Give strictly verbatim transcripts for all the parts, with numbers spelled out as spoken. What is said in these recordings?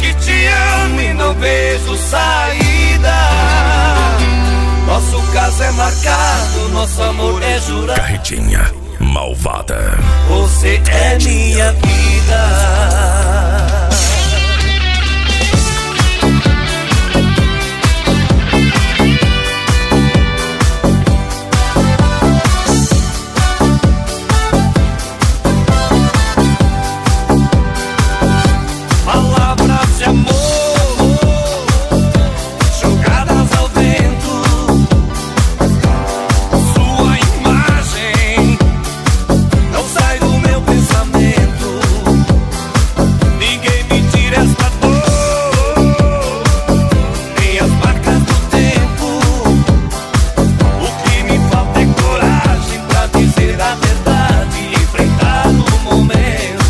que te amo e não vejo saída. Nosso caso é marcado, nosso amor é jurado. Carretinha malvada. Você é minha vida. Palavras de amor jogadas ao vento. Sua imagem não sai do meu pensamento. Ninguém me tira esta dor, nem as marcas do tempo. O que me falta é coragem pra dizer a verdade e enfrentar o momento.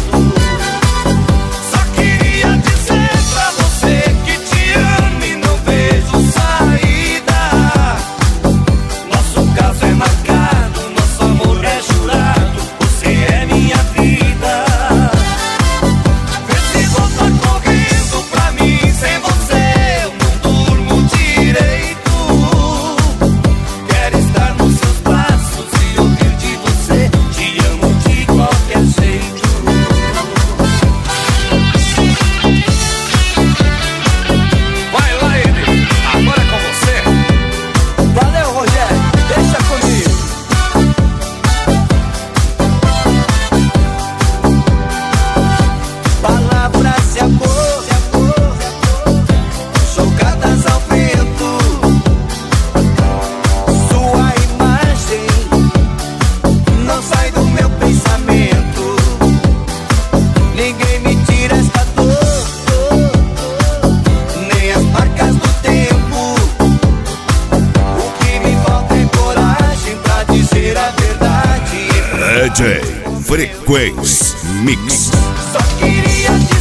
Só queria dizer pra você que te amo e não vejo saída. Nosso caso é marcado, nosso amor é jurado. Você é minha vida. Vê se volta correndo pra mim. Sem você eu não durmo direito. Quero estar nos seus braços e ouvir de você: te amo de qualquer jeito. Vai lá, ele, agora é com você. Valeu, Rogério, deixa comigo. Palavras de amor jogadas ao vento. Sua imagem não sai do meu pensamento. Ninguém me tira esta dor, nem as marcas do tempo. O que me falta é coragem pra dizer a verdade. D J Frequência Mix. Só queria te